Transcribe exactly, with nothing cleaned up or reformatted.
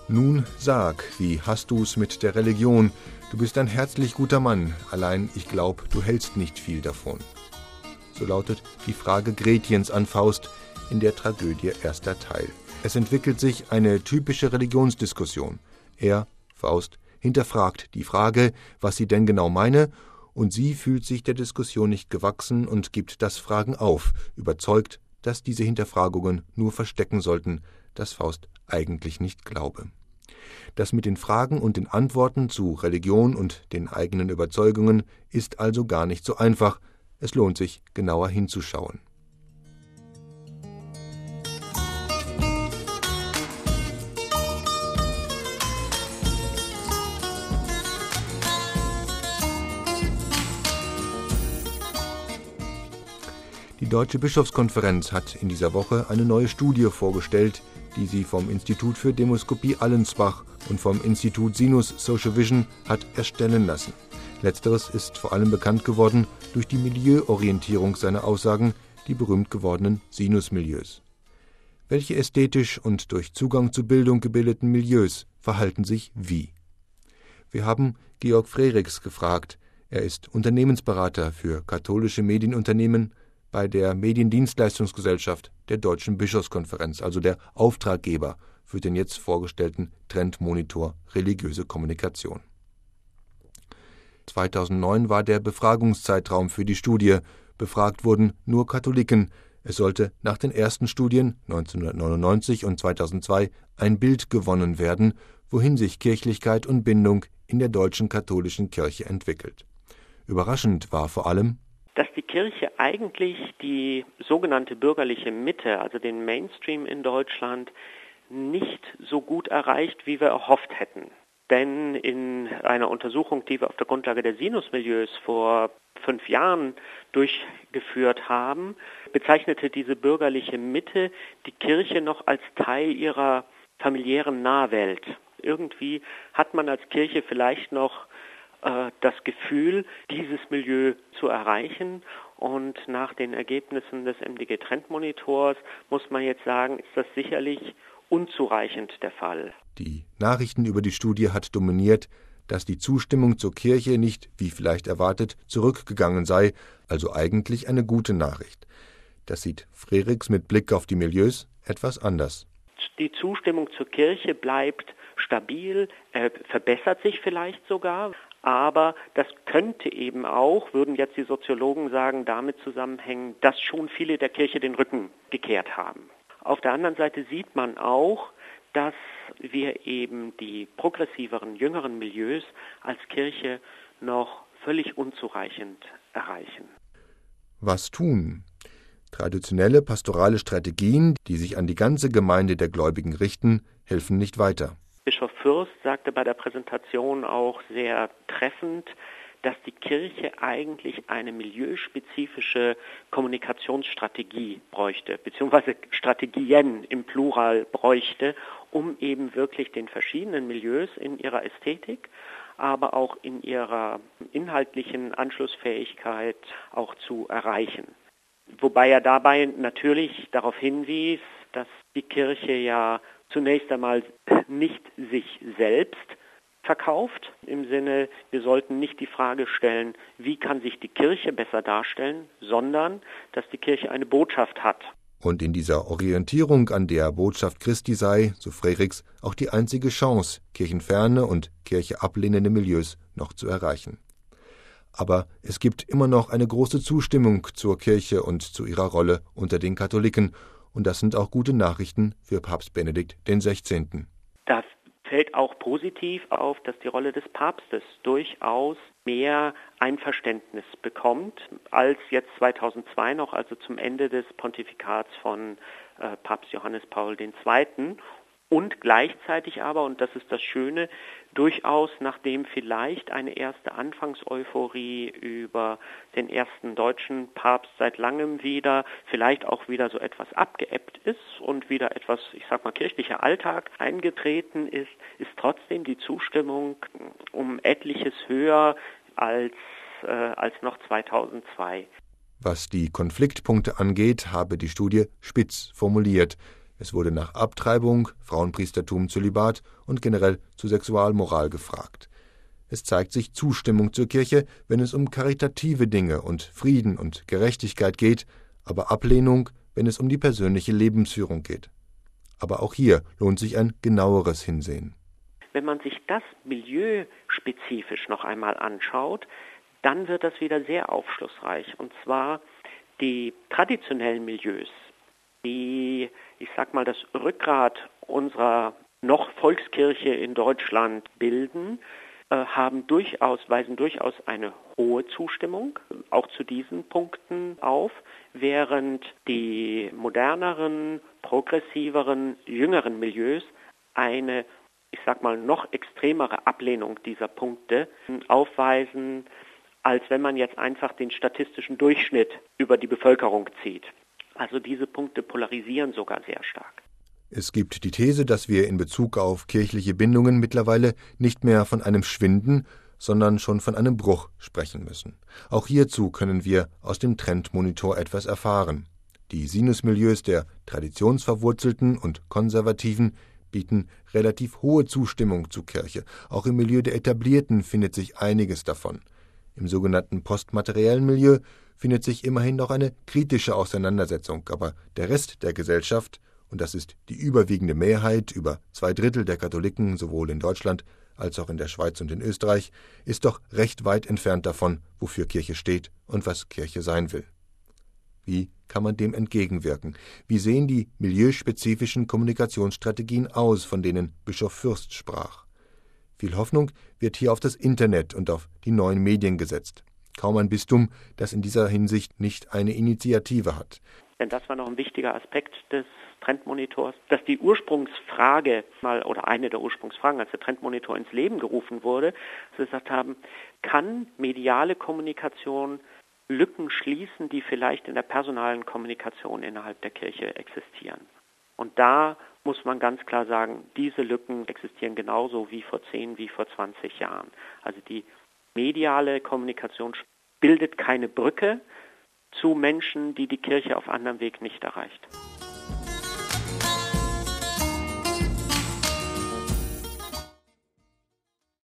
Nun sag, wie hast du's mit der Religion? Du bist ein herzlich guter Mann, allein ich glaub, du hältst nicht viel davon. So lautet die Frage Gretchens an Faust in der Tragödie erster Teil. Es entwickelt sich eine typische Religionsdiskussion. Er, Faust, hinterfragt die Frage, was sie denn genau meine, und sie fühlt sich der Diskussion nicht gewachsen und gibt das Fragen auf, überzeugt, dass diese Hinterfragungen nur verstecken sollten, dass Faust eigentlich nicht glaube. Das mit den Fragen und den Antworten zu Religion und den eigenen Überzeugungen ist also gar nicht so einfach. Es lohnt sich, genauer hinzuschauen. Die Deutsche Bischofskonferenz hat in dieser Woche eine neue Studie vorgestellt, die sie vom Institut für Demoskopie Allensbach und vom Institut Sinus Social Vision hat erstellen lassen. Letzteres ist vor allem bekannt geworden durch die Milieuorientierung seiner Aussagen, die berühmt gewordenen Sinusmilieus. Welche ästhetisch und durch Zugang zu Bildung gebildeten Milieus verhalten sich wie? Wir haben Georg Frerichs gefragt. Er ist Unternehmensberater für katholische Medienunternehmen bei der Mediendienstleistungsgesellschaft der Deutschen Bischofskonferenz, also der Auftraggeber für den jetzt vorgestellten Trendmonitor Religiöse Kommunikation. zweitausendneun war der Befragungszeitraum für die Studie. Befragt wurden nur Katholiken. Es sollte nach den ersten Studien neunzehnhundertneunundneunzig und zweitausendzwei ein Bild gewonnen werden, wohin sich Kirchlichkeit und Bindung in der deutschen katholischen Kirche entwickelt. Überraschend war vor allem, dass die Kirche eigentlich die sogenannte bürgerliche Mitte, also den Mainstream in Deutschland, nicht so gut erreicht, wie wir erhofft hätten. Denn in einer Untersuchung, die wir auf der Grundlage der Sinusmilieus vor fünf Jahren durchgeführt haben, bezeichnete diese bürgerliche Mitte die Kirche noch als Teil ihrer familiären Nahwelt. Irgendwie hat man als Kirche vielleicht noch das Gefühl, dieses Milieu zu erreichen. Und nach den Ergebnissen des M D G-Trendmonitors muss man jetzt sagen, ist das sicherlich unzureichend der Fall. Die Nachrichten über die Studie hat dominiert, dass die Zustimmung zur Kirche nicht, wie vielleicht erwartet, zurückgegangen sei, also eigentlich eine gute Nachricht. Das sieht Frerichs mit Blick auf die Milieus etwas anders. Die Zustimmung zur Kirche bleibt stabil, äh, verbessert sich vielleicht sogar. Aber das könnte eben auch, würden jetzt die Soziologen sagen, damit zusammenhängen, dass schon viele der Kirche den Rücken gekehrt haben. Auf der anderen Seite sieht man auch, dass wir eben die progressiveren, jüngeren Milieus als Kirche noch völlig unzureichend erreichen. Was tun? Traditionelle pastorale Strategien, die sich an die ganze Gemeinde der Gläubigen richten, helfen nicht weiter. Bischof Fürst sagte bei der Präsentation auch sehr treffend, dass die Kirche eigentlich eine milieuspezifische Kommunikationsstrategie bräuchte, beziehungsweise Strategien im Plural bräuchte, um eben wirklich den verschiedenen Milieus in ihrer Ästhetik, aber auch in ihrer inhaltlichen Anschlussfähigkeit auch zu erreichen. Wobei er dabei natürlich darauf hinwies, dass die Kirche ja zunächst einmal nicht sich selbst verkauft, im Sinne, wir sollten nicht die Frage stellen, wie kann sich die Kirche besser darstellen, sondern dass die Kirche eine Botschaft hat. Und in dieser Orientierung an der Botschaft Christi sei, so Frerichs, auch die einzige Chance, kirchenferne und kircheablehnende Milieus noch zu erreichen. Aber es gibt immer noch eine große Zustimmung zur Kirche und zu ihrer Rolle unter den Katholiken, und das sind auch gute Nachrichten für Papst Benedikt den Sechzehnten. Das fällt auch positiv auf, dass die Rolle des Papstes durchaus mehr Einverständnis bekommt als jetzt zweitausendzwei noch, also zum Ende des Pontifikats von äh, Papst Johannes Paul der Zweite. Und gleichzeitig aber, und das ist das Schöne, durchaus, nachdem vielleicht eine erste Anfangseuphorie über den ersten deutschen Papst seit langem wieder, vielleicht auch wieder so etwas abgeebbt ist und wieder etwas, ich sag mal, kirchlicher Alltag eingetreten ist, ist trotzdem die Zustimmung um etliches höher als, äh, als noch zweitausendzwei. Was die Konfliktpunkte angeht, habe die Studie spitz formuliert. Es wurde nach Abtreibung, Frauenpriestertum, Zölibat und generell zu Sexualmoral gefragt. Es zeigt sich Zustimmung zur Kirche, wenn es um karitative Dinge und Frieden und Gerechtigkeit geht, aber Ablehnung, wenn es um die persönliche Lebensführung geht. Aber auch hier lohnt sich ein genaueres Hinsehen. Wenn man sich das milieuspezifisch noch einmal anschaut, dann wird das wieder sehr aufschlussreich. Und zwar die traditionellen Milieus, die, ich sag mal, das Rückgrat unserer noch Volkskirche in Deutschland bilden, äh, haben durchaus, weisen durchaus eine hohe Zustimmung, auch zu diesen Punkten auf, während die moderneren, progressiveren, jüngeren Milieus eine, ich sag mal, noch extremere Ablehnung dieser Punkte aufweisen, als wenn man jetzt einfach den statistischen Durchschnitt über die Bevölkerung zieht. Also diese Punkte polarisieren sogar sehr stark. Es gibt die These, dass wir in Bezug auf kirchliche Bindungen mittlerweile nicht mehr von einem Schwinden, sondern schon von einem Bruch sprechen müssen. Auch hierzu können wir aus dem Trendmonitor etwas erfahren. Die Sinusmilieus der Traditionsverwurzelten und Konservativen bieten relativ hohe Zustimmung zur Kirche. Auch im Milieu der Etablierten findet sich einiges davon. Im sogenannten postmateriellen Milieu findet sich immerhin noch eine kritische Auseinandersetzung, aber der Rest der Gesellschaft, und das ist die überwiegende Mehrheit, über zwei Drittel der Katholiken sowohl in Deutschland als auch in der Schweiz und in Österreich, ist doch recht weit entfernt davon, wofür Kirche steht und was Kirche sein will. Wie kann man dem entgegenwirken? Wie sehen die milieuspezifischen Kommunikationsstrategien aus, von denen Bischof Fürst sprach? Viel Hoffnung wird hier auf das Internet und auf die neuen Medien gesetzt. Kaum ein Bistum, das in dieser Hinsicht nicht eine Initiative hat. Denn das war noch ein wichtiger Aspekt des Trendmonitors, dass die Ursprungsfrage mal oder eine der Ursprungsfragen, als der Trendmonitor ins Leben gerufen wurde, dass wir gesagt haben, kann mediale Kommunikation Lücken schließen, die vielleicht in der personalen Kommunikation innerhalb der Kirche existieren? Und da muss man ganz klar sagen, diese Lücken existieren genauso wie vor zehn, wie vor zwanzig Jahren. Also die mediale Kommunikation bildet keine Brücke zu Menschen, die die Kirche auf anderem Weg nicht erreicht.